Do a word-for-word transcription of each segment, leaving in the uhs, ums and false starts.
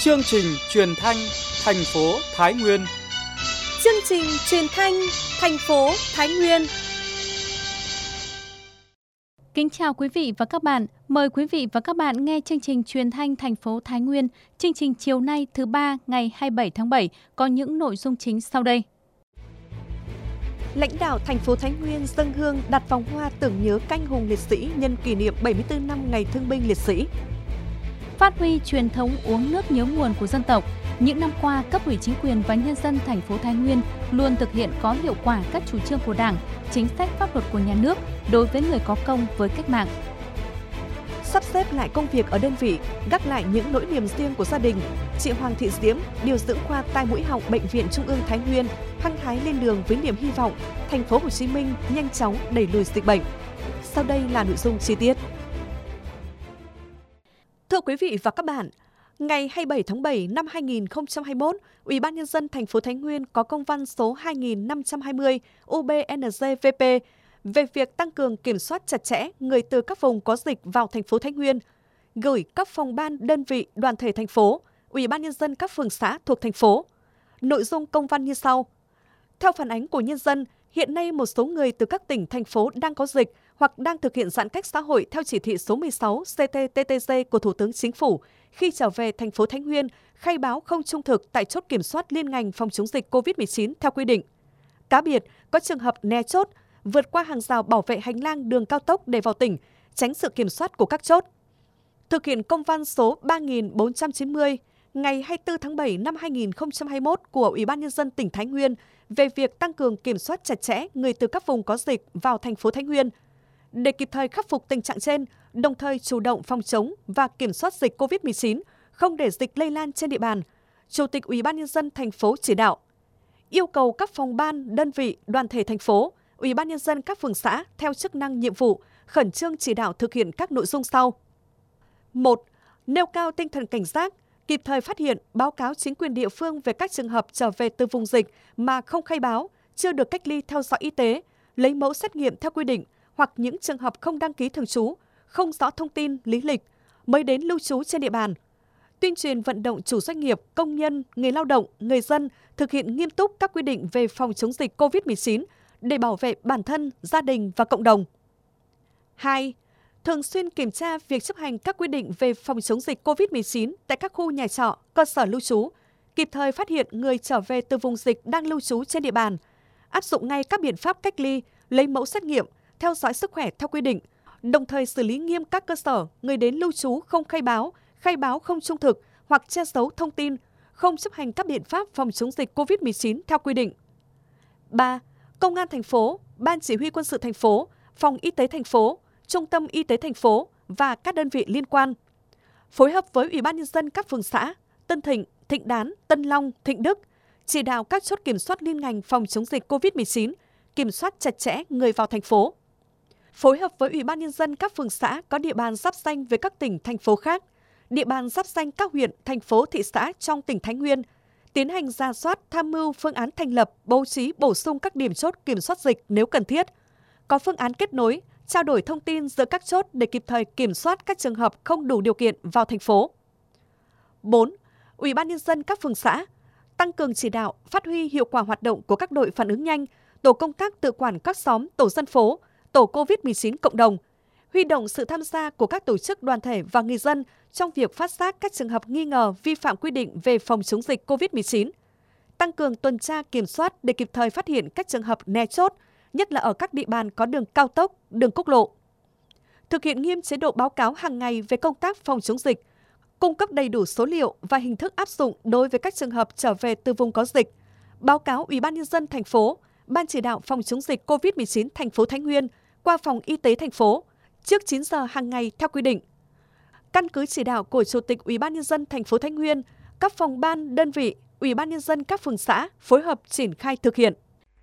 Chương trình truyền thanh thành phố Thái Nguyên. Chương trình truyền thanh thành phố Thái Nguyên. Kính chào quý vị và các bạn. Mời quý vị và các bạn nghe chương trình truyền thanh thành phố Thái Nguyên. Chương trình chiều nay thứ ba ngày hai mươi bảy tháng bảy có những nội dung chính sau đây. Lãnh đạo thành phố Thái Nguyên dâng hương đặt vòng hoa tưởng nhớ canh hùng liệt sĩ nhân kỷ niệm bảy mươi tư năm Ngày Thương binh Liệt sĩ. Phát huy truyền thống uống nước nhớ nguồn của dân tộc, những năm qua, cấp ủy chính quyền và nhân dân thành phố Thái Nguyên luôn thực hiện có hiệu quả các chủ trương của Đảng, chính sách pháp luật của nhà nước đối với người có công với cách mạng. Sắp xếp lại công việc ở đơn vị, gác lại những nỗi niềm riêng của gia đình, chị Hoàng Thị Diễm, điều dưỡng khoa tai mũi họng Bệnh viện Trung ương Thái Nguyên, hăng hái lên đường với niềm hy vọng thành phố Hồ Chí Minh nhanh chóng đẩy lùi dịch bệnh. Sau đây là nội dung chi tiết. Thưa quý vị và các bạn, ngày hai mươi bảy tháng bảy năm hai nghìn không trăm hai mươi mốt, Ủy ban nhân dân thành phố Thái Nguyên có công văn số hai nghìn năm trăm hai mươi U B N G V P về việc tăng cường kiểm soát chặt chẽ người từ các vùng có dịch vào thành phố Thái Nguyên, gửi các phòng ban, đơn vị, đoàn thể thành phố, Ủy ban nhân dân các phường xã thuộc thành phố. Nội dung công văn như sau. Theo phản ánh của nhân dân, hiện nay một số người từ các tỉnh, thành phố đang có dịch hoặc đang thực hiện giãn cách xã hội theo chỉ thị số mười sáu C T T T G của Thủ tướng Chính phủ, khi trở về thành phố Thái Nguyên, khai báo không trung thực tại chốt kiểm soát liên ngành phòng chống dịch covid mười chín theo quy định. Cá biệt, có trường hợp né chốt, vượt qua hàng rào bảo vệ hành lang đường cao tốc để vào tỉnh, tránh sự kiểm soát của các chốt. Thực hiện công văn số ba nghìn bốn trăm chín mươi ngày hai mươi tư tháng bảy năm hai nghìn không trăm hai mươi mốt của Ủy ban nhân dân tỉnh Thái Nguyên về việc tăng cường kiểm soát chặt chẽ người từ các vùng có dịch vào thành phố Thái Nguyên. Để kịp thời khắc phục tình trạng trên, đồng thời chủ động phòng chống và kiểm soát dịch covid mười chín, không để dịch lây lan trên địa bàn, Chủ tịch Ủy ban nhân dân thành phố chỉ đạo yêu cầu các phòng ban, đơn vị, đoàn thể thành phố, Ủy ban nhân dân các phường xã theo chức năng nhiệm vụ khẩn trương chỉ đạo thực hiện các nội dung sau. một. Nêu cao tinh thần cảnh giác, kịp thời phát hiện, báo cáo chính quyền địa phương về các trường hợp trở về từ vùng dịch mà không khai báo, chưa được cách ly theo dõi y tế, lấy mẫu xét nghiệm theo quy định, hoặc những trường hợp không đăng ký thường trú, không rõ thông tin, lý lịch, mới đến lưu trú trên địa bàn. Tuyên truyền vận động chủ doanh nghiệp, công nhân, người lao động, người dân thực hiện nghiêm túc các quy định về phòng chống dịch covid mười chín để bảo vệ bản thân, gia đình và cộng đồng. hai. Thường xuyên kiểm tra việc chấp hành các quy định về phòng chống dịch covid mười chín tại các khu nhà trọ, cơ sở lưu trú, kịp thời phát hiện người trở về từ vùng dịch đang lưu trú trên địa bàn, áp dụng ngay các biện pháp cách ly, lấy mẫu xét nghiệm, theo dõi sức khỏe theo quy định, đồng thời xử lý nghiêm các cơ sở người đến lưu trú không khai báo, khai báo không trung thực hoặc che giấu thông tin, không chấp hành các biện pháp phòng chống dịch covid mười chín theo quy định. ba. Công an thành phố, Ban Chỉ huy Quân sự thành phố, Phòng Y tế thành phố, Trung tâm Y tế thành phố và các đơn vị liên quan phối hợp với Ủy ban nhân dân các phường xã Tân Thịnh, Thịnh Đán, Tân Long, Thịnh Đức chỉ đạo các chốt kiểm soát liên ngành phòng chống dịch covid mười chín, kiểm soát chặt chẽ người vào thành phố. Phối hợp với Ủy ban nhân dân các phường xã có địa bàn giáp ranh với các tỉnh, thành phố khác, địa bàn giáp ranh các huyện, thành phố, thị xã trong tỉnh Thái Nguyên, tiến hành rà soát, tham mưu phương án thành lập, bố trí, bổ sung các điểm chốt kiểm soát dịch nếu cần thiết, có phương án kết nối, trao đổi thông tin giữa các chốt để kịp thời kiểm soát các trường hợp không đủ điều kiện vào thành phố. bốn. Ủy ban nhân dân các phường xã tăng cường chỉ đạo, phát huy hiệu quả hoạt động của các đội phản ứng nhanh, tổ công tác tự quản các xóm, tổ dân phố, tổ covid mười chín cộng đồng, huy động sự tham gia của các tổ chức đoàn thể và người dân trong việc phát giác các trường hợp nghi ngờ vi phạm quy định về phòng chống dịch covid mười chín, tăng cường tuần tra kiểm soát để kịp thời phát hiện các trường hợp né chốt, nhất là ở các địa bàn có đường cao tốc, đường quốc lộ. Thực hiện nghiêm chế độ báo cáo hàng ngày về công tác phòng chống dịch, cung cấp đầy đủ số liệu và hình thức áp dụng đối với các trường hợp trở về từ vùng có dịch, báo cáo Ủy ban nhân dân thành phố, Ban chỉ đạo phòng chống dịch covid mười chín thành phố Thái Nguyên qua phòng y tế thành phố trước chín giờ hàng ngày theo quy định. Căn cứ chỉ đạo của Chủ tịch Ủy ban nhân dân thành phố Thái Nguyên, các phòng ban, đơn vị, Ủy ban nhân dân các phường xã phối hợp triển khai thực hiện.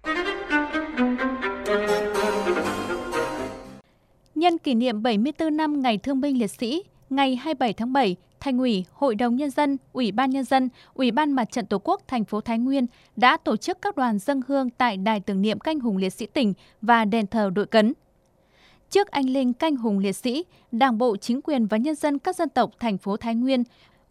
Nhân kỷ niệm bảy mươi tư năm Ngày Thương binh Liệt sĩ, ngày hai mươi bảy tháng bảy, Thành ủy, Hội đồng Nhân dân, Ủy ban Nhân dân, Ủy ban Mặt trận Tổ quốc thành phố Thái Nguyên đã tổ chức các đoàn dâng hương tại Đài tưởng niệm canh hùng liệt sĩ tỉnh và đền thờ Đội Cấn. Trước anh linh canh hùng liệt sĩ, Đảng bộ, chính quyền và nhân dân các dân tộc thành phố Thái Nguyên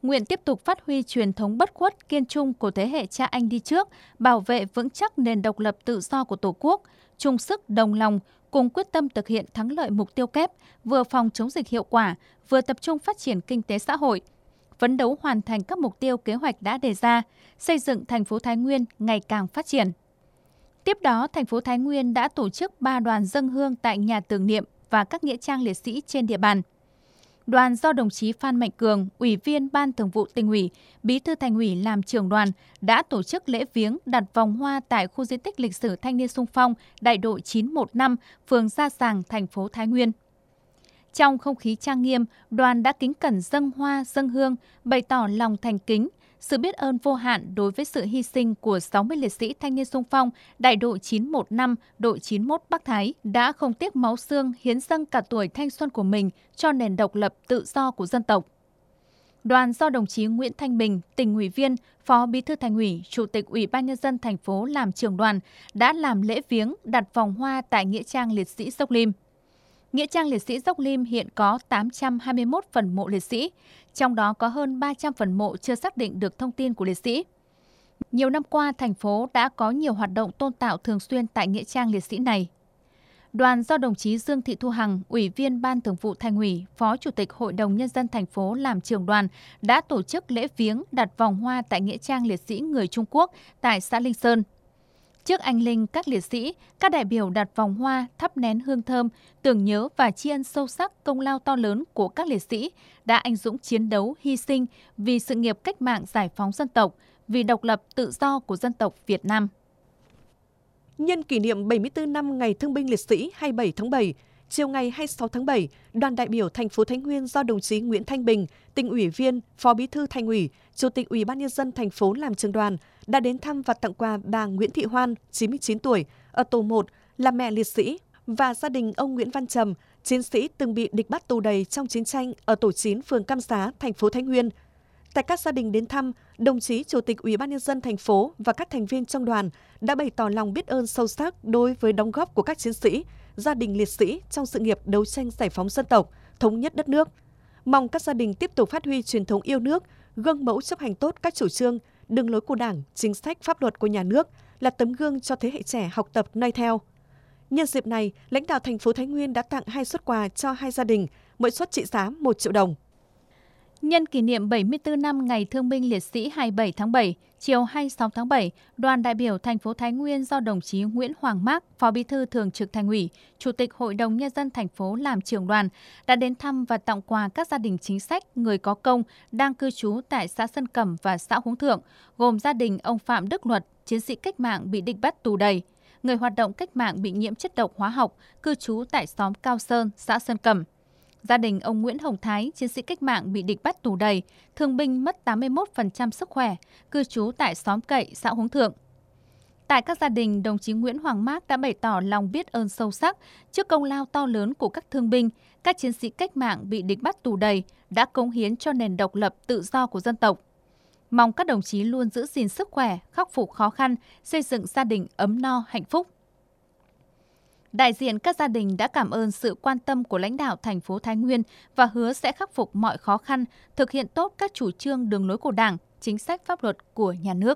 nguyện tiếp tục phát huy truyền thống bất khuất kiên trung của thế hệ cha anh đi trước, bảo vệ vững chắc nền độc lập tự do của Tổ quốc, chung sức đồng lòng, cùng quyết tâm thực hiện thắng lợi mục tiêu kép, vừa phòng chống dịch hiệu quả, vừa tập trung phát triển kinh tế xã hội, phấn đấu hoàn thành các mục tiêu kế hoạch đã đề ra, xây dựng thành phố Thái Nguyên ngày càng phát triển. Tiếp đó, thành phố Thái Nguyên đã tổ chức ba đoàn dâng hương tại nhà tưởng niệm và các nghĩa trang liệt sĩ trên địa bàn. Đoàn do đồng chí Phan Mạnh Cường, Ủy viên Ban Thường vụ Tỉnh ủy, Bí thư Thành ủy làm trưởng đoàn đã tổ chức lễ viếng đặt vòng hoa tại khu di tích lịch sử Thanh niên xung phong Đại đội chín một năm, phường Gia Sàng, thành phố Thái Nguyên. Trong không khí trang nghiêm, đoàn đã kính cẩn dâng hoa, dâng hương, bày tỏ lòng thành kính, sự biết ơn vô hạn đối với sự hy sinh của sáu mươi liệt sĩ thanh niên xung phong Đại đội chín một năm, đội chín mốt Bắc Thái đã không tiếc máu xương hiến dâng cả tuổi thanh xuân của mình cho nền độc lập tự do của dân tộc. Đoàn do đồng chí Nguyễn Thanh Bình, Tỉnh ủy viên, Phó Bí thư Thành ủy, Chủ tịch Ủy ban Nhân dân thành phố làm trưởng đoàn đã làm lễ viếng đặt vòng hoa tại nghĩa trang liệt sĩ Dốc Lim. Nghĩa trang liệt sĩ Dốc Lim hiện có tám trăm hai mươi mốt phần mộ liệt sĩ, trong đó có hơn ba trăm phần mộ chưa xác định được thông tin của liệt sĩ. Nhiều năm qua, thành phố đã có nhiều hoạt động tôn tạo thường xuyên tại nghĩa trang liệt sĩ này. Đoàn do đồng chí Dương Thị Thu Hằng, Ủy viên Ban Thường vụ Thành ủy, Phó Chủ tịch Hội đồng Nhân dân thành phố làm trưởng đoàn đã tổ chức lễ viếng đặt vòng hoa tại nghĩa trang liệt sĩ người Trung Quốc tại xã Linh Sơn. Trước anh linh các liệt sĩ, các đại biểu đặt vòng hoa, thắp nén hương thơm, tưởng nhớ và tri ân sâu sắc công lao to lớn của các liệt sĩ đã anh dũng chiến đấu, hy sinh vì sự nghiệp cách mạng giải phóng dân tộc, vì độc lập tự do của dân tộc Việt Nam. Nhân kỷ niệm bảy mươi tư năm Ngày Thương binh Liệt sĩ hai mươi bảy tháng bảy, chiều ngày hai mươi sáu tháng bảy, đoàn đại biểu thành phố Thái Nguyên do đồng chí Nguyễn Thanh Bình, Tỉnh ủy viên, Phó Bí thư Thành ủy, Chủ tịch Ủy ban Nhân dân thành phố làm trưởng đoàn đã đến thăm và tặng quà bà Nguyễn Thị Hoan, chín mươi chín tuổi, ở tổ một, là mẹ liệt sĩ, và gia đình ông Nguyễn Văn Trầm, chiến sĩ từng bị địch bắt tù đày trong chiến tranh ở tổ chín, phường Cam Giá, thành phố Thái Nguyên. Tại các gia đình đến thăm, đồng chí Chủ tịch Ủy ban Nhân dân thành phố và các thành viên trong đoàn đã bày tỏ lòng biết ơn sâu sắc đối với đóng góp của các chiến sĩ, gia đình liệt sĩ trong sự nghiệp đấu tranh giải phóng dân tộc, thống nhất đất nước. Mong các gia đình tiếp tục phát huy truyền thống yêu nước, gương mẫu chấp hành tốt các chủ trương, đường lối của Đảng, chính sách pháp luật của nhà nước, là tấm gương cho thế hệ trẻ học tập noi theo. Nhân dịp này, lãnh đạo thành phố Thái Nguyên đã tặng hai suất quà cho hai gia đình, mỗi suất trị giá một triệu đồng. Nhân kỷ niệm bảy mươi tư năm Ngày Thương binh Liệt sĩ hai mươi bảy tháng bảy, chiều hai mươi sáu tháng bảy, đoàn đại biểu thành phố Thái Nguyên do đồng chí Nguyễn Hoàng Mác, Phó Bí thư Thường trực Thành ủy, Chủ tịch Hội đồng Nhân dân thành phố làm trưởng đoàn đã đến thăm và tặng quà các gia đình chính sách, người có công đang cư trú tại xã Sơn Cẩm và xã Hướng Thượng, gồm gia đình ông Phạm Đức Luật, chiến sĩ cách mạng bị địch bắt tù đày, người hoạt động cách mạng bị nhiễm chất độc hóa học, cư trú tại xóm Cao Sơn, xã Sơn Cẩm. Gia đình ông Nguyễn Hồng Thái, chiến sĩ cách mạng bị địch bắt tù đày, thương binh mất tám mươi mốt phần trăm sức khỏe, cư trú tại xóm Cậy, xã Hướng Thượng. Tại các gia đình, đồng chí Nguyễn Hoàng Mác đã bày tỏ lòng biết ơn sâu sắc trước công lao to lớn của các thương binh, các chiến sĩ cách mạng bị địch bắt tù đày đã cống hiến cho nền độc lập tự do của dân tộc. Mong các đồng chí luôn giữ gìn sức khỏe, khắc phục khó khăn, xây dựng gia đình ấm no, hạnh phúc. Đại diện các gia đình đã cảm ơn sự quan tâm của lãnh đạo thành phố Thái Nguyên và hứa sẽ khắc phục mọi khó khăn, thực hiện tốt các chủ trương đường lối của Đảng, chính sách pháp luật của nhà nước.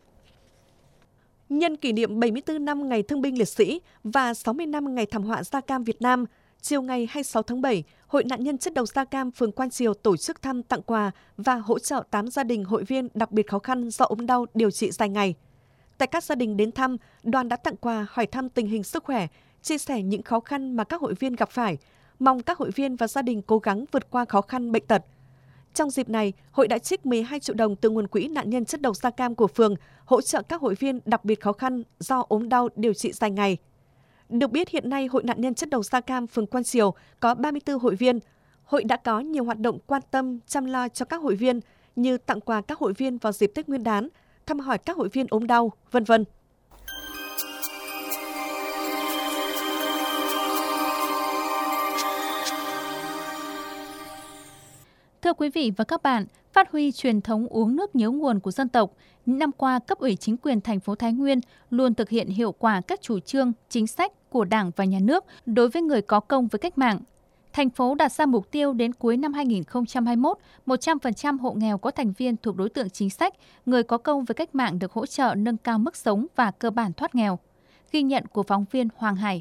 Nhân kỷ niệm bảy mươi tư năm Ngày Thương binh Liệt sĩ và sáu mươi năm Ngày Thảm họa da cam Việt Nam, chiều ngày hai mươi sáu tháng bảy, Hội nạn nhân chất độc da cam phường Quan Triều tổ chức thăm, tặng quà và hỗ trợ tám gia đình hội viên đặc biệt khó khăn do ốm đau điều trị dài ngày. Tại các gia đình đến thăm, đoàn đã tặng quà, hỏi thăm tình hình sức khỏe, chia sẻ những khó khăn mà các hội viên gặp phải, mong các hội viên và gia đình cố gắng vượt qua khó khăn bệnh tật. Trong dịp này, hội đã trích mười hai triệu đồng từ nguồn quỹ nạn nhân chất độc da cam của phường hỗ trợ các hội viên đặc biệt khó khăn do ốm đau điều trị dài ngày. Được biết hiện nay Hội nạn nhân chất độc da cam phường Quan Triều có ba mươi tư hội viên. Hội đã có nhiều hoạt động quan tâm, chăm lo cho các hội viên như tặng quà các hội viên vào dịp Tết Nguyên đán, thăm hỏi các hội viên ốm đau, vân vân. Thưa quý vị và các bạn, phát huy truyền thống uống nước nhớ nguồn của dân tộc, những năm qua, cấp ủy chính quyền thành phố Thái Nguyên luôn thực hiện hiệu quả các chủ trương, chính sách của Đảng và Nhà nước đối với người có công với cách mạng. Thành phố đặt ra mục tiêu đến cuối năm hai nghìn không trăm hai mươi mốt, một trăm phần trăm hộ nghèo có thành viên thuộc đối tượng chính sách, người có công với cách mạng được hỗ trợ nâng cao mức sống và cơ bản thoát nghèo. Ghi nhận của phóng viên Hoàng Hải.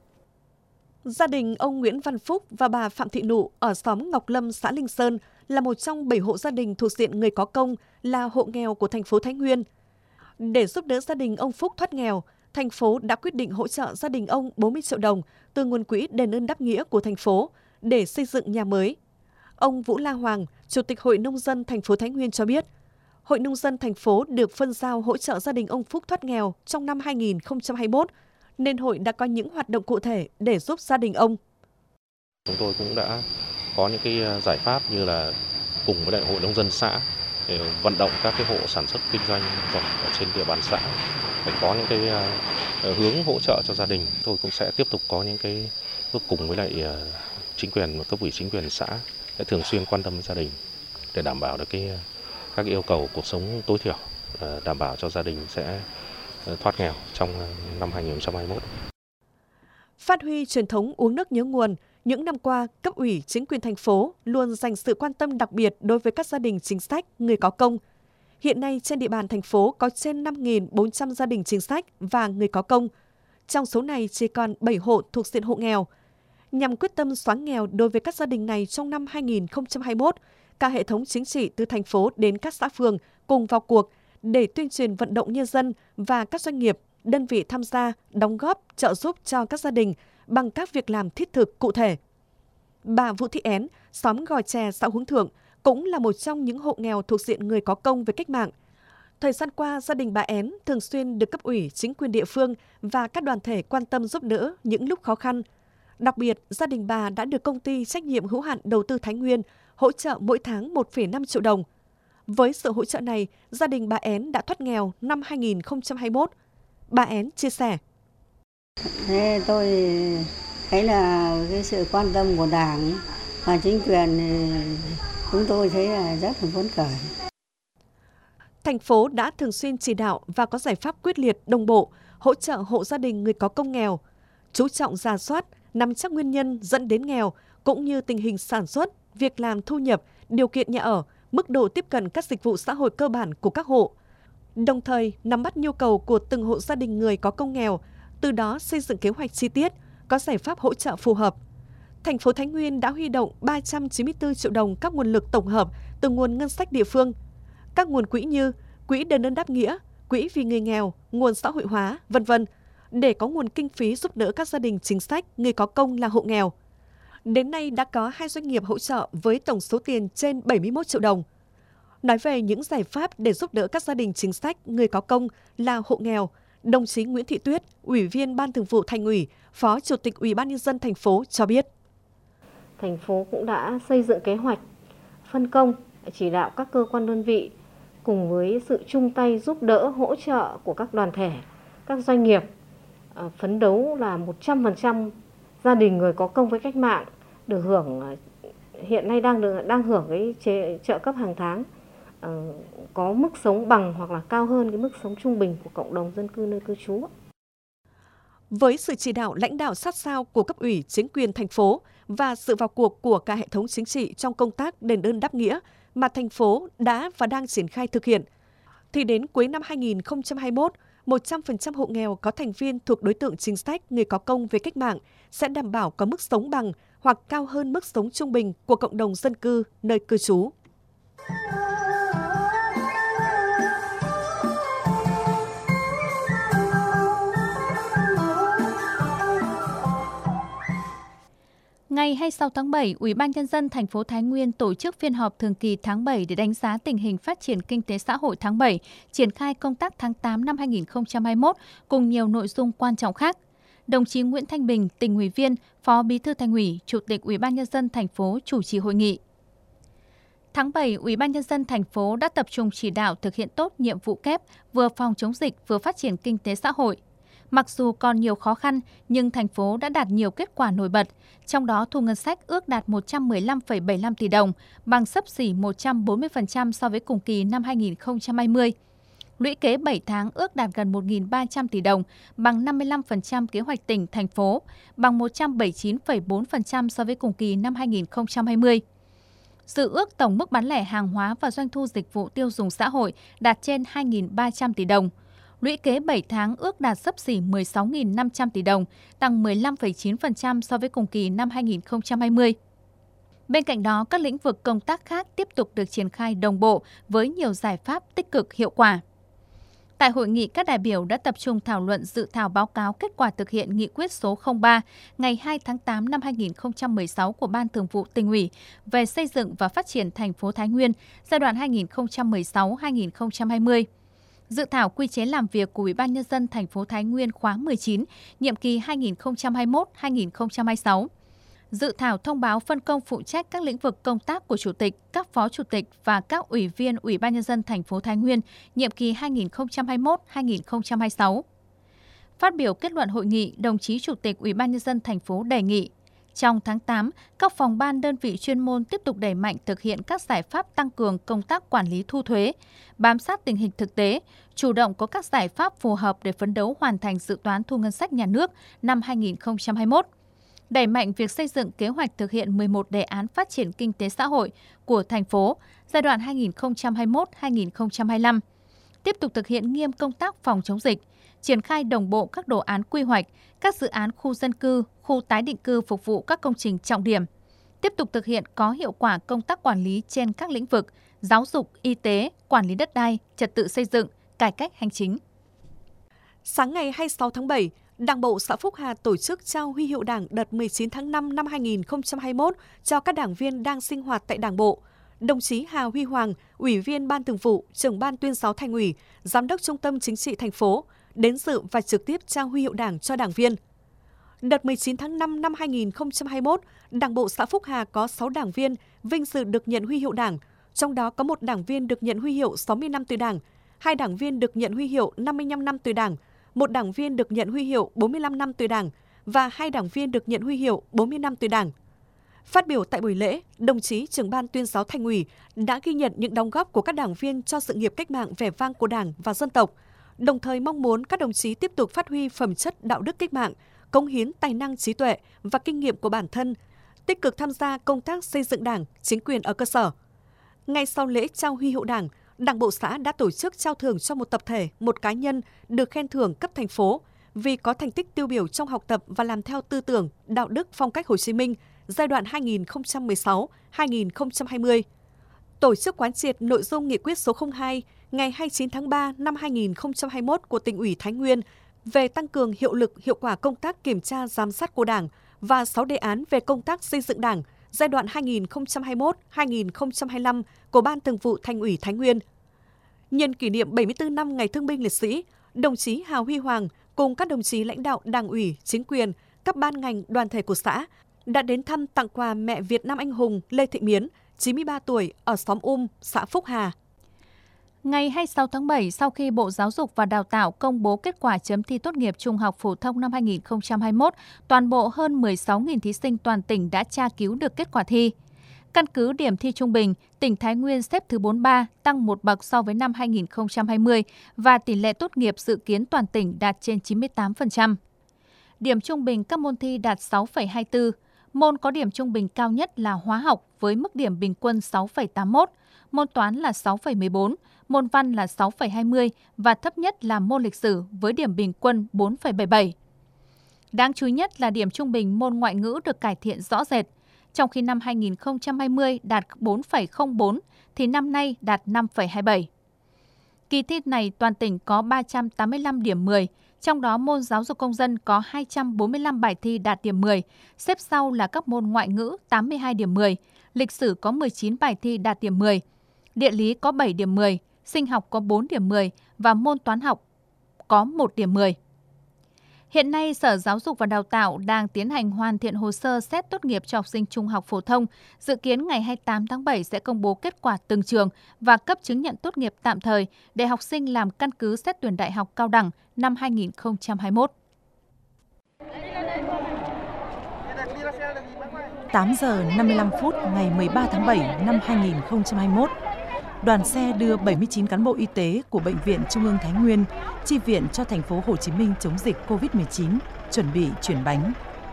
Gia đình ông Nguyễn Văn Phúc và bà Phạm Thị Nụ ở xóm Ngọc Lâm, xã Linh Sơn là một trong bảy hộ gia đình thuộc diện người có công, là hộ nghèo của thành phố Thái Nguyên. Để giúp đỡ gia đình ông Phúc thoát nghèo, thành phố đã quyết định hỗ trợ gia đình ông bốn mươi triệu đồng từ nguồn quỹ đền ơn đáp nghĩa của thành phố để xây dựng nhà mới. Ông Vũ La Hoàng, Chủ tịch Hội Nông dân thành phố Thái Nguyên cho biết, Hội Nông dân thành phố được phân giao hỗ trợ gia đình ông Phúc thoát nghèo trong năm hai nghìn không trăm hai mươi mốt, nên hội đã có những hoạt động cụ thể để giúp gia đình ông. Chúng tôi cũng đã có những cái giải pháp như là cùng với đại hội nông dân xã để vận động các cái hộ sản xuất kinh doanh rộng ở trên địa bàn xã để có những cái hướng hỗ trợ cho gia đình. Tôi cũng sẽ tiếp tục có những cái cùng với lại chính quyền và cấp ủy chính quyền xã để thường xuyên quan tâm gia đình để đảm bảo được cái các yêu cầu cuộc sống tối thiểu, đảm bảo cho gia đình sẽ thoát nghèo trong năm hai nghìn không trăm hai mươi mốt. Phát huy truyền thống uống nước nhớ nguồn, những năm qua, cấp ủy chính quyền thành phố luôn dành sự quan tâm đặc biệt đối với các gia đình chính sách, người có công. Hiện nay trên địa bàn thành phố có trên năm nghìn bốn trăm gia đình chính sách và người có công. Trong số này chỉ còn bảy hộ thuộc diện hộ nghèo. Nhằm quyết tâm xóa nghèo đối với các gia đình này trong năm hai nghìn không trăm hai mươi mốt, cả hệ thống chính trị từ thành phố đến các xã phường cùng vào cuộc để tuyên truyền vận động nhân dân và các doanh nghiệp, đơn vị tham gia, đóng góp, trợ giúp cho các gia đình bằng các việc làm thiết thực cụ thể. Bà Vũ Thị Én, xóm Gò Chè, xã Hướng Thượng, cũng là một trong những hộ nghèo thuộc diện người có công với cách mạng. Thời gian qua, gia đình bà Én thường xuyên được cấp ủy, chính quyền địa phương và các đoàn thể quan tâm giúp đỡ những lúc khó khăn. Đặc biệt, gia đình bà đã được công ty trách nhiệm hữu hạn đầu tư Thái Nguyên hỗ trợ mỗi tháng một phẩy năm triệu đồng. Với sự hỗ trợ này, gia đình bà Én đã thoát nghèo năm hai nghìn không trăm hai mươi mốt. Bà Én chia sẻ. Thế tôi thấy là cái sự quan tâm của Đảng và chính quyền, chúng tôi thấy là rất là phấn khởi. Thành phố đã thường xuyên chỉ đạo và có giải pháp quyết liệt, đồng bộ, hỗ trợ hộ gia đình người có công nghèo, chú trọng rà soát, nắm chắc nguyên nhân dẫn đến nghèo, cũng như tình hình sản xuất, việc làm, thu nhập, điều kiện nhà ở, mức độ tiếp cận các dịch vụ xã hội cơ bản của các hộ. Đồng thời, nắm bắt nhu cầu của từng hộ gia đình người có công nghèo, từ đó xây dựng kế hoạch chi tiết, có giải pháp hỗ trợ phù hợp. Thành phố Thái Nguyên đã huy động ba trăm chín mươi tư triệu đồng các nguồn lực tổng hợp từ nguồn ngân sách địa phương. Các nguồn quỹ như quỹ đền ơn đáp nghĩa, quỹ vì người nghèo, nguồn xã hội hóa, vân vân để có nguồn kinh phí giúp đỡ các gia đình chính sách, người có công là hộ nghèo. Đến nay đã có hai doanh nghiệp hỗ trợ với tổng số tiền trên bảy mươi mốt triệu đồng. Nói về những giải pháp để giúp đỡ các gia đình chính sách, người có công là hộ nghèo, đồng chí Nguyễn Thị Tuyết, Ủy viên Ban Thường vụ Thành ủy, Phó Chủ tịch Ủy ban Nhân dân thành phố cho biết. Thành phố cũng đã xây dựng kế hoạch, phân công, chỉ đạo các cơ quan đơn vị cùng với sự chung tay giúp đỡ hỗ trợ của các đoàn thể, các doanh nghiệp, phấn đấu là một trăm phần trăm gia đình người có công với cách mạng được hưởng, hiện nay đang được, đang hưởng cái chế, trợ cấp hàng tháng, có mức sống bằng hoặc là cao hơn cái mức sống trung bình của cộng đồng dân cư nơi cư trú. Với sự chỉ đạo lãnh đạo sát sao của cấp ủy, chính quyền thành phố và sự vào cuộc của cả hệ thống chính trị trong công tác đền ơn đáp nghĩa mà thành phố đã và đang triển khai thực hiện, thì đến cuối năm hai nghìn không trăm hai mươi mốt, một trăm phần trăm hộ nghèo có thành viên thuộc đối tượng chính sách, người có công với cách mạng sẽ đảm bảo có mức sống bằng hoặc cao hơn mức sống trung bình của cộng đồng dân cư nơi cư trú. Ngày hai mươi sáu tháng bảy, Ủy ban Nhân dân thành phố Thái Nguyên tổ chức phiên họp thường kỳ tháng bảy để đánh giá tình hình phát triển kinh tế xã hội tháng bảy, triển khai công tác tháng tám năm hai nghìn không trăm hai mươi mốt cùng nhiều nội dung quan trọng khác. Đồng chí Nguyễn Thanh Bình, Tỉnh ủy viên, Phó Bí thư Thành ủy, Chủ tịch Ủy ban Nhân dân thành phố chủ trì hội nghị. Tháng bảy, Ủy ban Nhân dân thành phố đã tập trung chỉ đạo thực hiện tốt nhiệm vụ kép vừa phòng chống dịch vừa phát triển kinh tế xã hội. Mặc dù còn nhiều khó khăn, nhưng thành phố đã đạt nhiều kết quả nổi bật, trong đó thu ngân sách ước đạt một trăm mười lăm phẩy bảy mươi lăm tỷ đồng, bằng xấp xỉ một trăm bốn mươi phần trăm so với cùng kỳ năm hai nghìn không trăm hai mươi. Lũy kế bảy tháng ước đạt gần một nghìn ba trăm tỷ đồng, bằng năm mươi lăm phần trăm kế hoạch tỉnh, thành phố, bằng một trăm bảy mươi chín phẩy bốn phần trăm so với cùng kỳ năm hai nghìn không trăm hai mươi. Dự ước tổng mức bán lẻ hàng hóa và doanh thu dịch vụ tiêu dùng xã hội đạt trên hai nghìn ba trăm tỷ đồng. Lũy kế bảy tháng ước đạt xấp xỉ mười sáu nghìn năm trăm tỷ đồng, tăng mười lăm phẩy chín phần trăm so với cùng kỳ năm hai nghìn không trăm hai mươi. Bên cạnh đó, các lĩnh vực công tác khác tiếp tục được triển khai đồng bộ với nhiều giải pháp tích cực hiệu quả. Tại hội nghị, các đại biểu đã tập trung thảo luận dự thảo báo cáo kết quả thực hiện nghị quyết số không ba ngày hai tháng tám năm hai nghìn không trăm mười sáu của Ban Thường vụ Tỉnh ủy về xây dựng và phát triển thành phố Thái Nguyên giai đoạn hai nghìn không trăm mười sáu đến hai nghìn không trăm hai mươi. Dự thảo quy chế làm việc của Ủy ban Nhân dân thành phố Thái Nguyên khóa mười chín, nhiệm kỳ hai nghìn không trăm hai mươi mốt đến hai nghìn không trăm hai mươi sáu. Dự thảo thông báo phân công phụ trách các lĩnh vực công tác của Chủ tịch, các Phó Chủ tịch và các ủy viên Ủy ban Nhân dân thành phố Thái Nguyên, nhiệm kỳ hai nghìn không trăm hai mươi mốt đến hai nghìn không trăm hai mươi sáu. Phát biểu kết luận hội nghị, đồng chí Chủ tịch Ủy ban Nhân dân thành phố đề nghị trong tháng tám, các phòng ban đơn vị chuyên môn tiếp tục đẩy mạnh thực hiện các giải pháp tăng cường công tác quản lý thu thuế, bám sát tình hình thực tế, chủ động có các giải pháp phù hợp để phấn đấu hoàn thành dự toán thu ngân sách nhà nước năm hai nghìn không trăm hai mươi mốt. Đẩy mạnh việc xây dựng kế hoạch thực hiện mười một đề án phát triển kinh tế xã hội của thành phố giai đoạn hai nghìn không trăm hai mươi mốt đến hai nghìn không trăm hai mươi lăm. Tiếp tục thực hiện nghiêm công tác phòng chống dịch, triển khai đồng bộ các đồ án quy hoạch, các dự án khu dân cư, khu tái định cư phục vụ các công trình trọng điểm. Tiếp tục thực hiện có hiệu quả công tác quản lý trên các lĩnh vực giáo dục, y tế, quản lý đất đai, trật tự xây dựng, cải cách hành chính. Sáng ngày hai mươi sáu tháng bảy, Đảng bộ xã Phúc Hà tổ chức trao huy hiệu Đảng đợt mười chín tháng năm năm hai nghìn không trăm hai mươi mốt cho các đảng viên đang sinh hoạt tại Đảng bộ. Đồng chí Hà Huy Hoàng, Ủy viên Ban Thường vụ, Trưởng ban Tuyên giáo Thành ủy, Giám đốc Trung tâm Chính trị thành phố đến dự và trực tiếp trao huy hiệu Đảng cho đảng viên. Đợt mười chín tháng năm năm hai nghìn không trăm hai mươi mốt, Đảng bộ xã Phúc Hà có sáu đảng viên vinh dự được nhận huy hiệu Đảng, trong đó có một đảng viên được nhận huy hiệu sáu mươi năm tuổi Đảng, hai đảng viên được nhận huy hiệu năm mươi lăm năm tuổi Đảng, một đảng viên được nhận huy hiệu bốn mươi lăm năm tuổi Đảng và hai đảng viên được nhận huy hiệu bốn mươi năm tuổi Đảng. Phát biểu tại buổi lễ, đồng chí Trưởng ban Tuyên giáo Thành ủy đã ghi nhận những đóng góp của các đảng viên cho sự nghiệp cách mạng vẻ vang của Đảng và dân tộc, đồng thời mong muốn các đồng chí tiếp tục phát huy phẩm chất đạo đức cách mạng, cống hiến tài năng trí tuệ và kinh nghiệm của bản thân, tích cực tham gia công tác xây dựng Đảng, chính quyền ở cơ sở. Ngay sau lễ trao huy hiệu Đảng, Đảng bộ xã đã tổ chức trao thưởng cho một tập thể, một cá nhân được khen thưởng cấp thành phố vì có thành tích tiêu biểu trong học tập và làm theo tư tưởng, đạo đức phong cách Hồ Chí Minh giai đoạn hai nghìn không trăm mười sáu đến hai nghìn không trăm hai mươi. Tổ chức quán triệt nội dung nghị quyết số không hai ngày hai mươi chín tháng ba năm hai nghìn không trăm hai mươi mốt của Tỉnh ủy Thái Nguyên về tăng cường hiệu lực hiệu quả công tác kiểm tra giám sát của Đảng và sáu đề án về công tác xây dựng Đảng giai đoạn hai nghìn không trăm hai mươi mốt đến hai nghìn không trăm hai mươi lăm của Ban Thường vụ Thành ủy Thái Nguyên. Nhân kỷ niệm bảy mươi tư năm Ngày Thương binh Liệt sĩ, đồng chí Hà Huy Hoàng cùng các đồng chí lãnh đạo Đảng ủy, chính quyền, các ban ngành đoàn thể của xã đã đến thăm tặng quà mẹ Việt Nam anh hùng Lê Thị Miến, chín mươi ba tuổi, ở xóm Um, xã Phúc Hà. Ngày hai mươi sáu tháng bảy, sau khi Bộ Giáo dục và Đào tạo công bố kết quả chấm thi tốt nghiệp trung học phổ thông năm hai nghìn không trăm hai mươi mốt, toàn bộ hơn mười sáu nghìn thí sinh toàn tỉnh đã tra cứu được kết quả thi. Căn cứ điểm thi trung bình, tỉnh Thái Nguyên xếp thứ bốn mươi ba, tăng một bậc so với năm hai nghìn không trăm hai mươi và tỷ lệ tốt nghiệp dự kiến toàn tỉnh đạt trên chín mươi tám phần trăm. Điểm trung bình các môn thi đạt sáu phẩy hai mươi tư. Môn có điểm trung bình cao nhất là hóa học với mức điểm bình quân sáu phẩy tám mươi mốt, môn toán là sáu phẩy mười bốn, môn văn là sáu phẩy hai mươi và thấp nhất là môn lịch sử với điểm bình quân bốn phẩy bảy mươi bảy. Đáng chú ý nhất là điểm trung bình môn ngoại ngữ được cải thiện rõ rệt. Trong khi năm hai nghìn không trăm hai mươi đạt bốn phẩy không bốn thì năm nay đạt năm phẩy hai mươi bảy. Kỳ thi này toàn tỉnh có ba trăm tám mươi lăm điểm mười, trong đó môn giáo dục công dân có hai trăm bốn mươi lăm bài thi đạt điểm mười, xếp sau là các môn ngoại ngữ tám mươi hai điểm mười, lịch sử có mười chín bài thi đạt điểm mười, địa lý có bảy điểm mười, sinh học có bốn điểm mười và môn toán học có một điểm mười. Hiện nay, Sở Giáo dục và Đào tạo đang tiến hành hoàn thiện hồ sơ xét tốt nghiệp cho học sinh trung học phổ thông. Dự kiến ngày hai mươi tám tháng bảy sẽ công bố kết quả từng trường và cấp chứng nhận tốt nghiệp tạm thời để học sinh làm căn cứ xét tuyển đại học cao đẳng năm hai nghìn không trăm hai mươi mốt. tám giờ năm mươi lăm phút ngày mười ba tháng bảy năm hai nghìn không trăm hai mươi mốt, đoàn xe đưa bảy mươi chín cán bộ y tế của Bệnh viện Trung ương Thái Nguyên chi viện cho thành phố Hồ Chí Minh chống dịch covid mười chín, chuẩn bị chuyển bánh.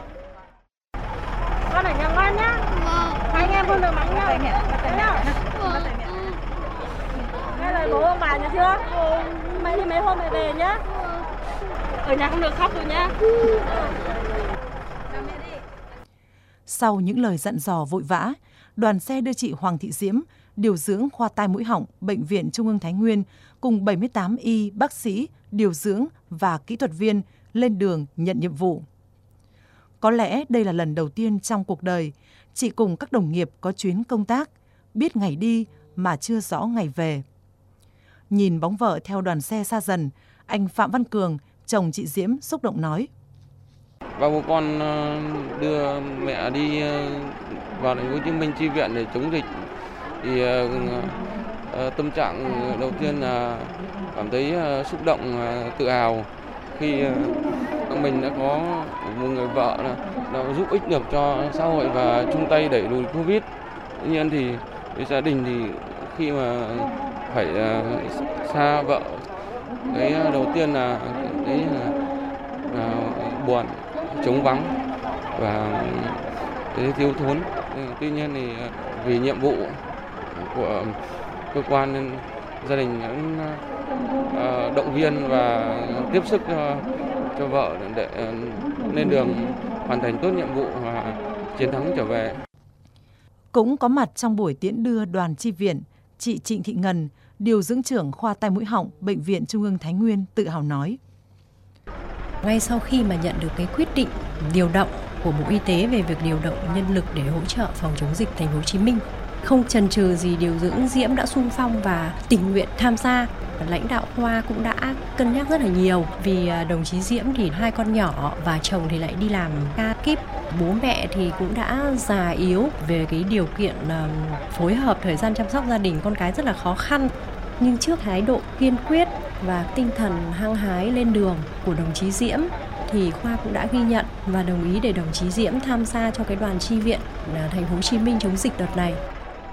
Con ở nhà ngoan nhá. Hai anh em không được mắng nhau. Nghe lời bố ông bà nhá chưa? Mày đi mấy hôm mày về nhá. Ở nhà không được khóc rồi nhá. Sau những lời dặn dò vội vã, đoàn xe đưa chị Hoàng Thị Diễm, điều dưỡng khoa tai mũi họng Bệnh viện Trung ương Thái Nguyên cùng bảy mươi tám y, bác sĩ, điều dưỡng và kỹ thuật viên lên đường nhận nhiệm vụ. Có lẽ đây là lần đầu tiên trong cuộc đời, chị cùng các đồng nghiệp có chuyến công tác, biết ngày đi mà chưa rõ ngày về. Nhìn bóng vợ theo đoàn xe xa dần, anh Phạm Văn Cường, chồng chị Diễm xúc động nói. Ba bố con đưa mẹ đi vào thành phố Hồ Chí Minh chi viện để chống dịch thì tâm trạng đầu tiên là cảm thấy xúc động, tự hào khi mình đã có một người vợ là giúp ích được cho xã hội và chung tay đẩy lùi Covid. Tuy nhiên thì gia đình thì khi mà phải xa vợ, cái đầu tiên là cái là buồn, trống vắng và cái thiếu thốn. Tuy nhiên thì vì nhiệm vụ của cơ quan nên gia đình cũng động viên và tiếp sức cho, cho vợ để lên đường hoàn thành tốt nhiệm vụ và chiến thắng trở về. Cũng có mặt trong buổi tiễn đưa đoàn chi viện, chị Trịnh Thị Ngân, điều dưỡng trưởng khoa tai mũi họng Bệnh viện Trung ương Thái Nguyên tự hào nói. Ngay sau khi mà nhận được cái quyết định điều động của Bộ Y tế về việc điều động nhân lực để hỗ trợ phòng chống dịch thành phố Hồ Chí Minh, không chần chừ gì điều dưỡng Diễm đã xung phong và tình nguyện tham gia. Lãnh đạo khoa cũng đã cân nhắc rất là nhiều vì đồng chí Diễm thì hai con nhỏ và chồng thì lại đi làm ca kíp. Bố mẹ thì cũng đã già yếu, về cái điều kiện phối hợp thời gian chăm sóc gia đình con cái rất là khó khăn. Nhưng trước thái độ kiên quyết và tinh thần hăng hái lên đường của đồng chí Diễm thì khoa cũng đã ghi nhận và đồng ý để đồng chí Diễm tham gia cho cái đoàn chi viện thành phố Hồ Chí Minh chống dịch đợt này.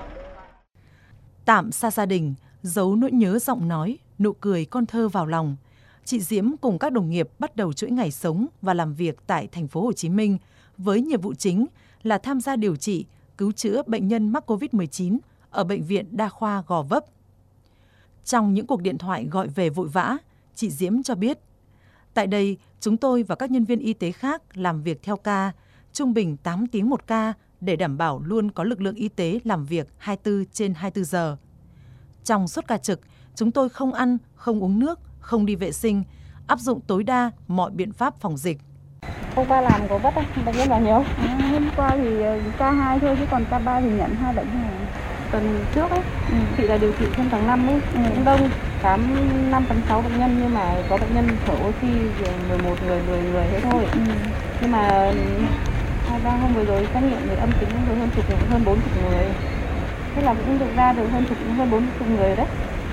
Tạm xa gia đình, giấu nỗi nhớ giọng nói, nụ cười con thơ vào lòng, chị Diễm cùng các đồng nghiệp bắt đầu chuỗi ngày sống và làm việc tại thành phố Hồ Chí Minh với nhiệm vụ chính là tham gia điều trị, cứu chữa bệnh nhân mắc covid mười chín ở Bệnh viện Đa khoa Gò Vấp. Trong những cuộc điện thoại gọi về vội vã, chị Diễm cho biết, tại đây chúng tôi và các nhân viên y tế khác làm việc theo ca, trung bình tám tiếng một ca để đảm bảo luôn có lực lượng y tế làm việc hai mươi tư trên hai mươi tư giờ. Trong suốt ca trực, chúng tôi không ăn, không uống nước, không đi vệ sinh, áp dụng tối đa mọi biện pháp phòng dịch. Hôm qua làm có vất không? Bệnh nhân bao nhiêu? À, hôm qua thì ca hai thôi chứ còn ca ba thì nhận hai bệnh nhân. Tuần trước ấy, ừ. chị là điều trị trong tháng năm ấy, ừ. cũng đông, khám năm phần sáu bệnh nhân nhưng mà có bệnh nhân thở oxy mười một người, mười người thế thôi. Ừ. Nhưng mà hai ba hôm vừa rồi xét nghiệm người âm tính rồi hơn chục hơn bốn chục người. Thế là cũng được ra được hơn chục hơn bốn chục người đấy.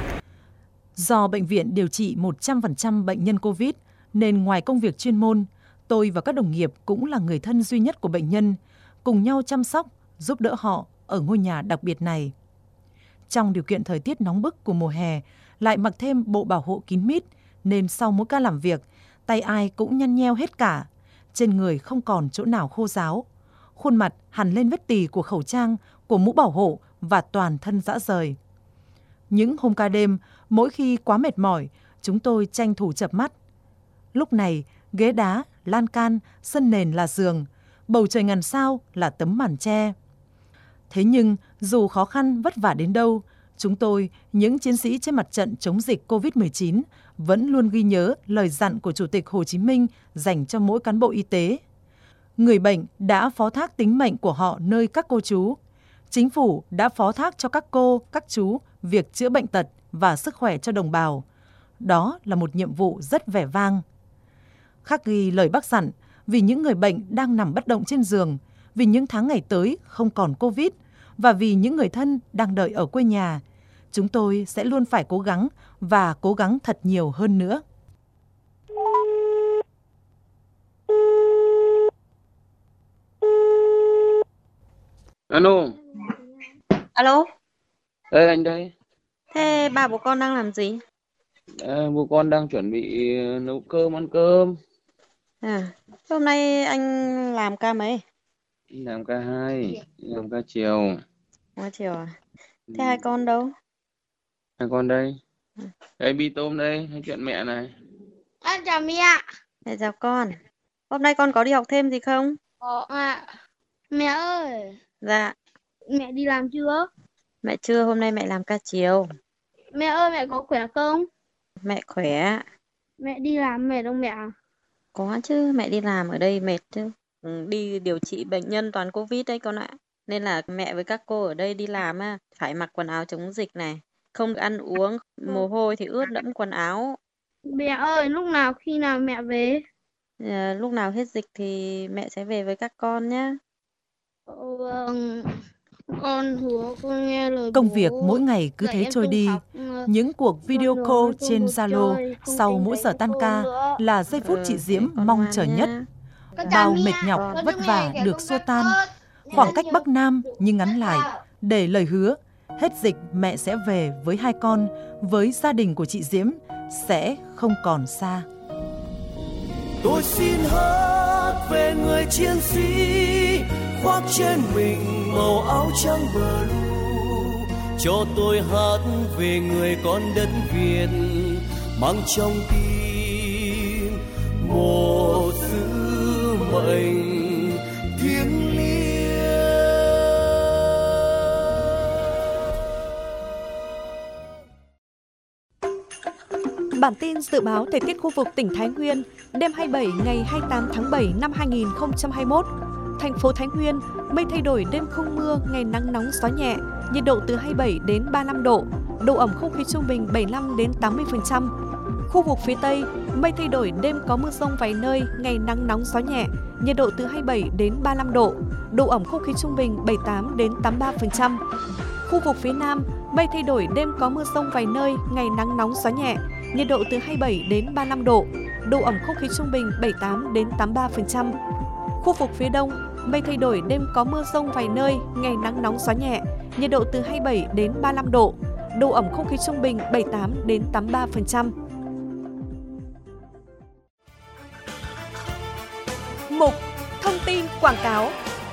Do bệnh viện điều trị một trăm phần trăm bệnh nhân Covid nên ngoài công việc chuyên môn, tôi và các đồng nghiệp cũng là người thân duy nhất của bệnh nhân, cùng nhau chăm sóc, giúp đỡ họ ở ngôi nhà đặc biệt này. Trong điều kiện thời tiết nóng bức của mùa hè, lại mặc thêm bộ bảo hộ kín mít, nên sau mỗi ca làm việc, tay ai cũng nhăn nheo hết cả, trên người không còn chỗ nào khô ráo. Khuôn mặt hằn lên vết tì của khẩu trang, của mũ bảo hộ và toàn thân rã rời. Những hôm ca đêm, mỗi khi quá mệt mỏi, chúng tôi tranh thủ chợp mắt. Lúc này, ghế đá, lan can, sân nền là giường, bầu trời ngàn sao là tấm màn che. Thế nhưng, dù khó khăn vất vả đến đâu, chúng tôi, những chiến sĩ trên mặt trận chống dịch covid mười chín, vẫn luôn ghi nhớ lời dặn của Chủ tịch Hồ Chí Minh dành cho mỗi cán bộ y tế. Người bệnh đã phó thác tính mệnh của họ nơi các cô chú. Chính phủ đã phó thác cho các cô, các chú việc chữa bệnh tật và sức khỏe cho đồng bào. Đó là một nhiệm vụ rất vẻ vang. Khắc ghi lời Bác dặn, vì những người bệnh đang nằm bất động trên giường, vì những tháng ngày tới không còn Covid và vì những người thân đang đợi ở quê nhà, chúng tôi sẽ luôn phải cố gắng và cố gắng thật nhiều hơn nữa. Alo. Alo. Đây anh đây. Thế ba bố con đang làm gì? À, bố con đang chuẩn bị nấu cơm ăn cơm. À, hôm nay anh làm ca mấy? Làm ca hai, làm ca chiều. Qua chiều à? Thế hai con đâu? Hai con đây. Đây Bi Tôm đây, nói chuyện mẹ này. Anh chào mẹ. Mẹ chào con. Hôm nay con có đi học thêm gì không? Có ạ. Mẹ ơi. Dạ. Mẹ đi làm chưa? Mẹ chưa, hôm nay mẹ làm ca chiều. Mẹ ơi, mẹ có khỏe không? Mẹ khỏe. Mẹ đi làm mệt không mẹ? Có chứ, mẹ đi làm ở đây mệt chứ. Ừ, đi điều trị bệnh nhân toàn Covid đấy con ạ. Nên là mẹ với các cô ở đây đi làm á, phải mặc quần áo chống dịch này. Không được ăn uống, mồ hôi thì ướt đẫm quần áo. Mẹ ơi, lúc nào khi nào mẹ về? À, lúc nào hết dịch thì mẹ sẽ về với các con nhé. Vâng, con hứa con nghe lời Công bố. việc mỗi ngày cứ thế trôi đi. Những cuộc video call trên Zalo sau mỗi giờ tan ca là giây phút chị Diễm mong chờ nhất. Bao mệt nhọc, vất vả được xua tan. Khoảng cách Bắc Nam nhưng ngắn lại, để lời hứa hết dịch mẹ sẽ về với hai con, với gia đình của chị Diễm sẽ không còn xa. Tôi xin hát về người chiến sĩ khoác trên mình màu áo trắng blue, cho tôi hát về người con đất Việt mang trong tim một sứ mệnh thiêng liêng. Bản tin dự báo thời tiết khu vực tỉnh Thái Nguyên đêm hai mươi bảy ngày hai mươi tám tháng bảy năm hai nghìn không trăm hai mươi mốt. Thành phố Thái Nguyên, mây thay đổi, đêm không mưa, ngày nắng nóng gió nhẹ, nhiệt độ từ hai mươi bảy đến ba mươi lăm độ, độ ẩm không khí trung bình bảy mươi lăm đến tám mươi phần trăm. Khu vực phía Tây, mây thay đổi, đêm có mưa rông vài nơi, ngày nắng nóng gió nhẹ, nhiệt độ từ hai mươi bảy đến ba mươi lăm độ, độ ẩm không khí trung bình bảy mươi tám đến tám mươi ba phần trăm. Khu vực phía Nam, mây thay đổi, đêm có mưa rông vài nơi, ngày nắng nóng gió nhẹ, nhiệt độ từ hai mươi bảy đến ba mươi lăm độ, độ ẩm không khí trung bình bảy mươi tám đến tám mươi ba phần trăm. Khu vực phía Đông, mây thay đổi, đêm có mưa rông vài nơi, ngày nắng nóng gió nhẹ, nhiệt độ từ hai mươi bảy đến ba mươi lăm độ, độ ẩm không khí trung bình bảy mươi tám đến tám mươi ba phần trăm. Mục thông tin quảng cáo.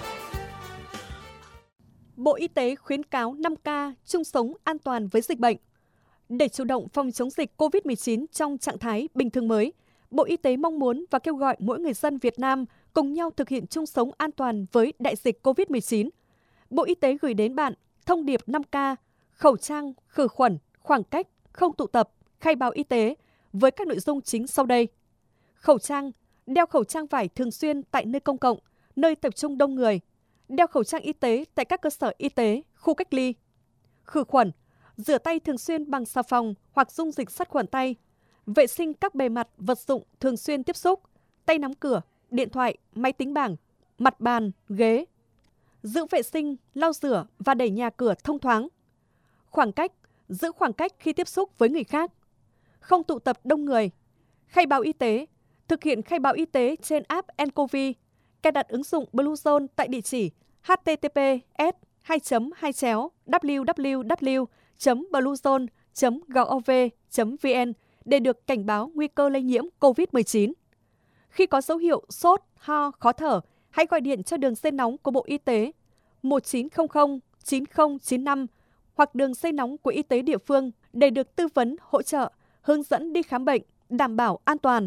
Bộ Y tế khuyến cáo năm K chung sống an toàn với dịch bệnh. Để chủ động phòng chống dịch cô vít mười chín trong trạng thái bình thường mới, Bộ Y tế mong muốn và kêu gọi mỗi người dân Việt Nam cùng nhau thực hiện chung sống an toàn với đại dịch cô vít mười chín. Bộ Y tế gửi đến bạn thông điệp năm K, khẩu trang, khử khuẩn, khoảng cách, không tụ tập, khai báo y tế với các nội dung chính sau đây. Khẩu trang, đeo khẩu trang vải thường xuyên tại nơi công cộng, nơi tập trung đông người. Đeo khẩu trang y tế tại các cơ sở y tế, khu cách ly. Khử khuẩn, rửa tay thường xuyên bằng xà phòng hoặc dung dịch sát khuẩn tay. Vệ sinh các bề mặt, vật dụng thường xuyên tiếp xúc, tay nắm cửa, điện thoại, máy tính bảng, mặt bàn, ghế. Giữ vệ sinh, lau rửa và đẩy nhà cửa thông thoáng. Khoảng cách, giữ khoảng cách khi tiếp xúc với người khác. Không tụ tập đông người. Khai báo y tế, thực hiện khai báo y tế trên app nCoV. Cài đặt ứng dụng Bluezone tại địa chỉ h t t p s hai chấm hai chéo w w w chấm bluezone chấm gov chấm v n để được cảnh báo nguy cơ lây nhiễm cô vít mười chín. Khi có dấu hiệu sốt, ho, khó thở, hãy gọi điện cho đường dây nóng của Bộ Y tế một chín không không chín không chín năm hoặc đường dây nóng của y tế địa phương để được tư vấn, hỗ trợ, hướng dẫn đi khám bệnh, đảm bảo an toàn.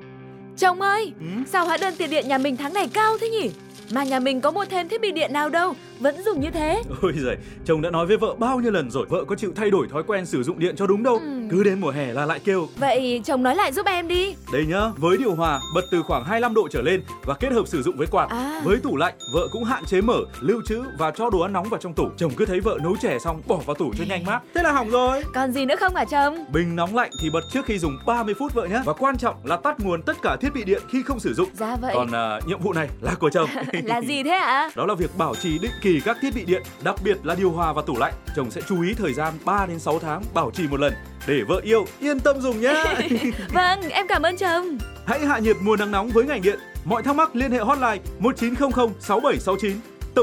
Chồng ơi, ừ? Sao hóa đơn tiền điện nhà mình tháng này cao thế nhỉ? Mà nhà mình có mua thêm thiết bị điện nào đâu, vẫn dùng như thế. Ôi giời, chồng đã nói với vợ bao nhiêu lần rồi, vợ có chịu thay đổi thói quen sử dụng điện cho đúng đâu. Ừ. Cứ đến mùa hè là lại kêu. Vậy chồng nói lại giúp em đi. Đây nhá, với điều hòa bật từ khoảng hai mươi lăm độ trở lên và kết hợp sử dụng với quạt. À. Với tủ lạnh, vợ cũng hạn chế mở, lưu trữ và cho đồ ăn nóng vào trong tủ. Chồng cứ thấy vợ nấu chè xong bỏ vào tủ cho nhanh mát. Thế là hỏng rồi. Còn gì nữa không hả chồng? Bình nóng lạnh thì bật trước khi dùng ba mươi phút vợ nhé. Và quan trọng là tắt nguồn tất cả thiết bị điện khi không sử dụng. Dạ vậy. Còn uh, nhiệm vụ này là của chồng. Là gì thế ạ? Đó là việc bảo trì định kỳ các thiết bị điện, đặc biệt là điều hòa và tủ lạnh. Chồng sẽ chú ý thời gian ba đến sáu tháng bảo trì một lần để vợ yêu yên tâm dùng nhé. Vâng, em cảm ơn chồng. Hãy hạ nhiệt mùa nắng nóng với ngành điện. Mọi thắc mắc liên hệ hotline một chín không không sáu bảy sáu chín. Tổng công ty Điện lực miền Bắc, vì niềm tin của bạn.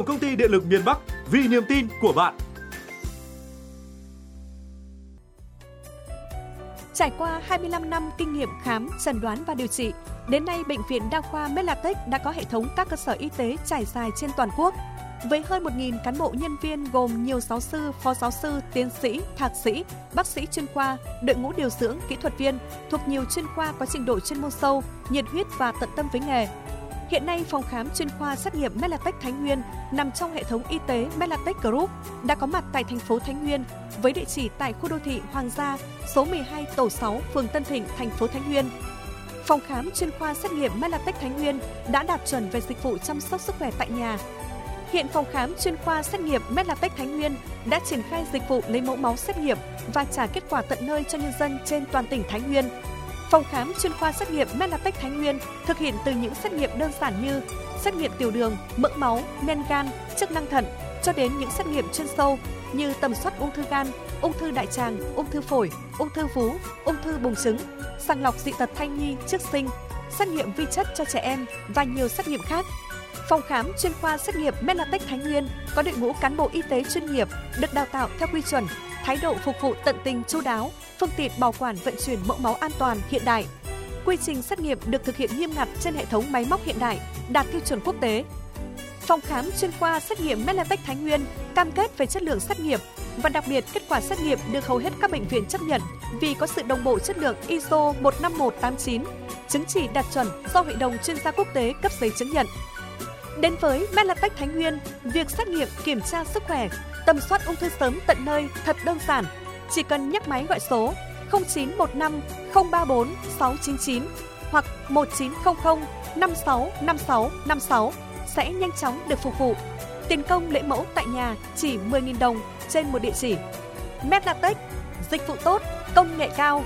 Trải qua hai mươi lăm năm kinh nghiệm khám, chẩn đoán và điều trị, đến nay Bệnh viện Đa khoa Medlatech đã có hệ thống các cơ sở y tế trải dài trên toàn quốc. Với hơn một nghìn cán bộ nhân viên gồm nhiều giáo sư, phó giáo sư, tiến sĩ, thạc sĩ, bác sĩ chuyên khoa, đội ngũ điều dưỡng, kỹ thuật viên thuộc nhiều chuyên khoa có trình độ chuyên môn sâu, nhiệt huyết và tận tâm với nghề. Hiện nay, phòng khám chuyên khoa xét nghiệm Medlatech Thái Nguyên nằm trong hệ thống y tế Medlatech Group đã có mặt tại thành phố Thái Nguyên với địa chỉ tại khu đô thị Hoàng Gia, số mười hai tổ sáu, phường Tân Thịnh, thành phố Thái Nguyên. Phòng khám chuyên khoa xét nghiệm Medlatech Thái Nguyên đã đạt chuẩn về dịch vụ chăm sóc sức khỏe tại nhà. Hiện phòng khám chuyên khoa xét nghiệm Medlatech Thái Nguyên đã triển khai dịch vụ lấy mẫu máu xét nghiệm và trả kết quả tận nơi cho nhân dân trên toàn tỉnh Thái Nguyên. Phòng khám chuyên khoa xét nghiệm Medlatech Thái Nguyên thực hiện từ những xét nghiệm đơn giản như xét nghiệm tiểu đường, mỡ máu, men gan, chức năng thận cho đến những xét nghiệm chuyên sâu như tầm soát ung thư gan, ung thư đại tràng, ung thư phổi, ung thư vú, ung thư buồng trứng, sàng lọc dị tật thai nhi trước sinh, xét nghiệm vi chất cho trẻ em và nhiều xét nghiệm khác. Phòng khám chuyên khoa xét nghiệm Medlatech Thái Nguyên có đội ngũ cán bộ y tế chuyên nghiệp được đào tạo theo quy chuẩn, thái độ phục vụ tận tình chu đáo, phương tiện bảo quản vận chuyển mẫu máu an toàn hiện đại. Quy trình xét nghiệm được thực hiện nghiêm ngặt trên hệ thống máy móc hiện đại, đạt tiêu chuẩn quốc tế. Phòng khám chuyên khoa xét nghiệm Medlatech Thái Nguyên cam kết về chất lượng xét nghiệm và đặc biệt kết quả xét nghiệm được hầu hết các bệnh viện chấp nhận vì có sự đồng bộ chất lượng i ét o một năm một tám chín, chứng chỉ đạt chuẩn do Hội đồng chuyên gia quốc tế cấp giấy chứng nhận. Đến với Medlatech Thái Nguyên, việc xét nghiệm kiểm tra sức khỏe, tầm soát ung thư sớm tận nơi thật đơn giản. Chỉ cần nhấc máy gọi số không chín một năm không ba bốn sáu chín chín hoặc một chín không không năm sáu năm sáu năm sáu sẽ nhanh chóng được phục vụ. Tiền công lấy mẫu tại nhà chỉ mười nghìn đồng trên một địa chỉ. Medlatech, dịch vụ tốt, công nghệ cao.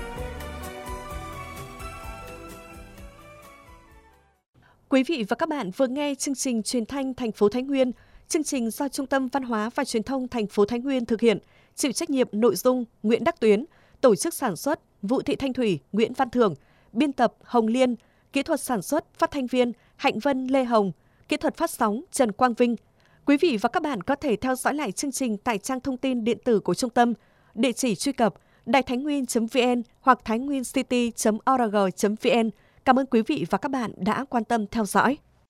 Quý vị và các bạn vừa nghe chương trình truyền thanh thành phố Thái Nguyên. Chương trình do Trung tâm Văn hóa và Truyền thông thành phố Thái Nguyên thực hiện, chịu trách nhiệm nội dung Nguyễn Đắc Tuyến, tổ chức sản xuất Vũ Thị Thanh Thủy, Nguyễn Văn Thường, biên tập Hồng Liên, kỹ thuật sản xuất phát thanh viên Hạnh Vân Lê Hồng, kỹ thuật phát sóng Trần Quang Vinh. Quý vị và các bạn có thể theo dõi lại chương trình tại trang thông tin điện tử của trung tâm, địa chỉ truy cập đài thái nguyên chấm vn hoặc thái nguyên city chấm org chấm vn. Cảm ơn quý vị và các bạn đã quan tâm theo dõi.